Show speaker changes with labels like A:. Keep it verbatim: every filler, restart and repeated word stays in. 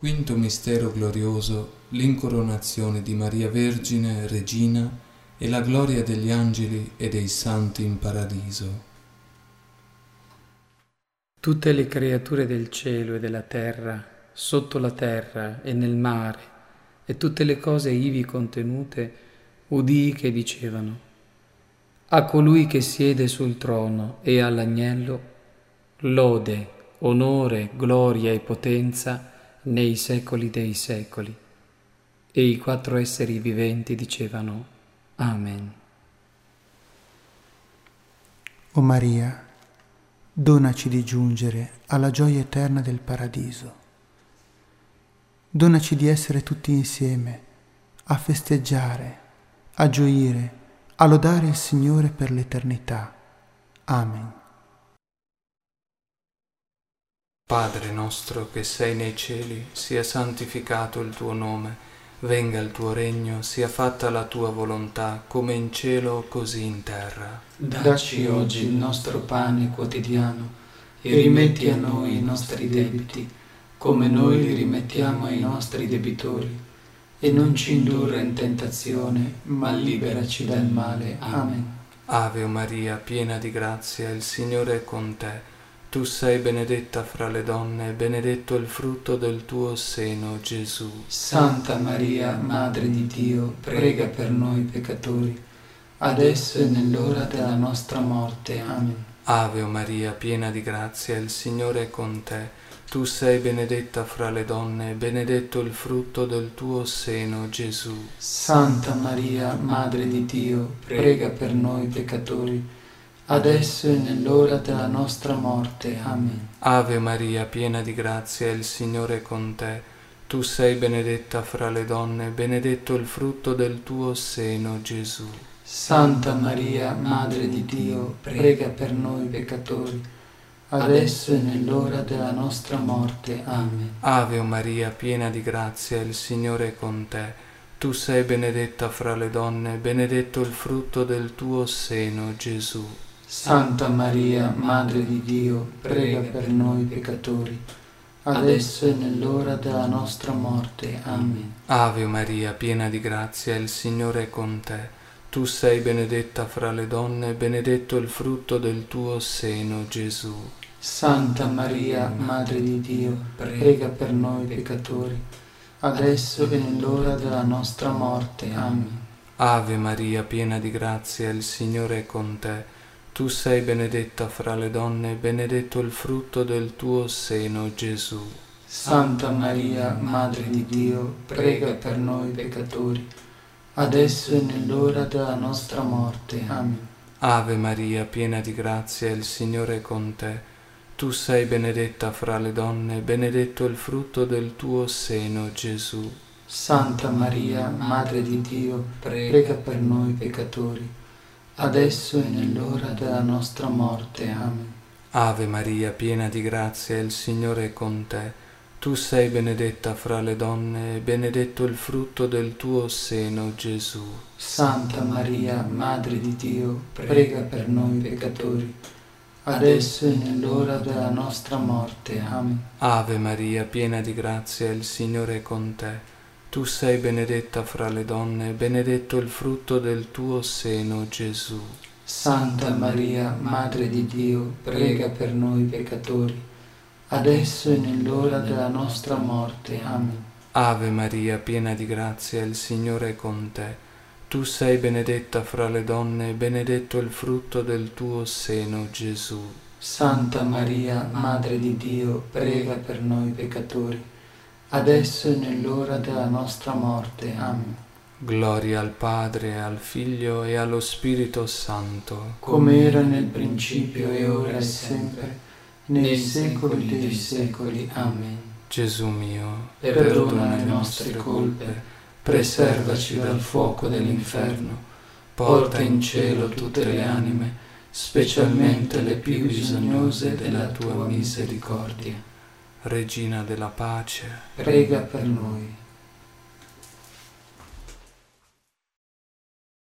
A: Quinto mistero glorioso, l'incoronazione di Maria Vergine, Regina, e la gloria degli angeli e dei santi in paradiso.
B: Tutte le creature del cielo e della terra, sotto la terra e nel mare, e tutte le cose ivi contenute, udii che dicevano: a colui che siede sul trono e all'agnello, lode, onore, gloria e potenza nei secoli dei secoli. E i quattro esseri viventi dicevano: Amen.
C: O Maria, donaci di giungere alla gioia eterna del paradiso. Donaci di essere tutti insieme a festeggiare, a gioire, a lodare il Signore per l'eternità. Amen.
A: Padre nostro che sei nei cieli, sia santificato il tuo nome, venga il tuo regno, sia fatta la tua volontà, come in cielo così in terra.
D: Dacci oggi il nostro pane quotidiano e rimetti a noi i nostri debiti, come noi li rimettiamo ai nostri debitori, e non ci indurre in tentazione, ma liberaci dal male. Amen.
A: Ave Maria, piena di grazia, il Signore è con te. Tu sei benedetta fra le donne, e benedetto il frutto del tuo seno, Gesù.
D: Santa Maria, Madre di Dio, prega per noi peccatori, adesso e nell'ora della nostra morte. Amen.
A: Ave Maria, piena di grazia, il Signore è con te. Tu sei benedetta fra le donne, e benedetto il frutto del tuo seno, Gesù.
D: Santa Maria, Madre di Dio, prega per noi peccatori, adesso e nell'ora della nostra morte. Amen.
A: Ave Maria, piena di grazia, il Signore è con te. Tu sei benedetta fra le donne, benedetto il frutto del tuo seno, Gesù.
D: Santa Maria, Madre di Dio, prega per noi peccatori, adesso e nell'ora della nostra morte. Amen.
A: Ave Maria, piena di grazia, il Signore è con te. Tu sei benedetta fra le donne, benedetto il frutto del tuo seno, Gesù.
D: Santa Maria, Madre di Dio, prega per noi peccatori, adesso e nell'ora della nostra morte. Amen.
A: Ave Maria, piena di grazia, il Signore è con te. Tu sei benedetta fra le donne, benedetto il frutto del tuo seno, Gesù.
D: Santa Maria, Madre di Dio, prega per noi peccatori, adesso e nell'ora della nostra morte. Amen.
A: Ave Maria, piena di grazia, il Signore è con te. Tu sei benedetta fra le donne, benedetto il frutto del tuo seno, Gesù.
D: Santa Maria, Madre di Dio, prega per noi peccatori, adesso e nell'ora della nostra morte. Amen.
A: Ave Maria, piena di grazia, il Signore è con te. Tu sei benedetta fra le donne, benedetto il frutto del tuo seno, Gesù.
D: Santa Maria, Madre di Dio, prega per noi peccatori, adesso e nell'ora della nostra morte. Amen.
A: Ave Maria, piena di grazia, il Signore è con te. Tu sei benedetta fra le donne, e benedetto il frutto del tuo seno, Gesù.
D: Santa Maria, Madre di Dio, prega per noi peccatori, adesso e nell'ora della nostra morte. Amen.
A: Ave Maria, piena di grazia, il Signore è con te. Tu sei benedetta fra le donne, e benedetto il frutto del tuo seno, Gesù.
D: Santa Maria, Madre di Dio, prega per noi peccatori, adesso e nell'ora della nostra morte. Amen.
A: Ave Maria, piena di grazia, il Signore è con te. Tu sei benedetta fra le donne, e benedetto il frutto del tuo seno, Gesù.
D: Santa Maria, Madre di Dio, prega per noi peccatori, adesso e nell'ora della nostra morte. Amen.
A: Gloria al Padre, al Figlio e allo Spirito Santo,
D: come era nel principio e ora e sempre, nei secoli dei secoli. Amen.
A: Gesù mio,
D: perdona le nostre colpe, preservaci dal fuoco dell'inferno, porta in cielo tutte le anime, specialmente le più bisognose della tua misericordia.
A: Regina della pace,
D: prega per noi.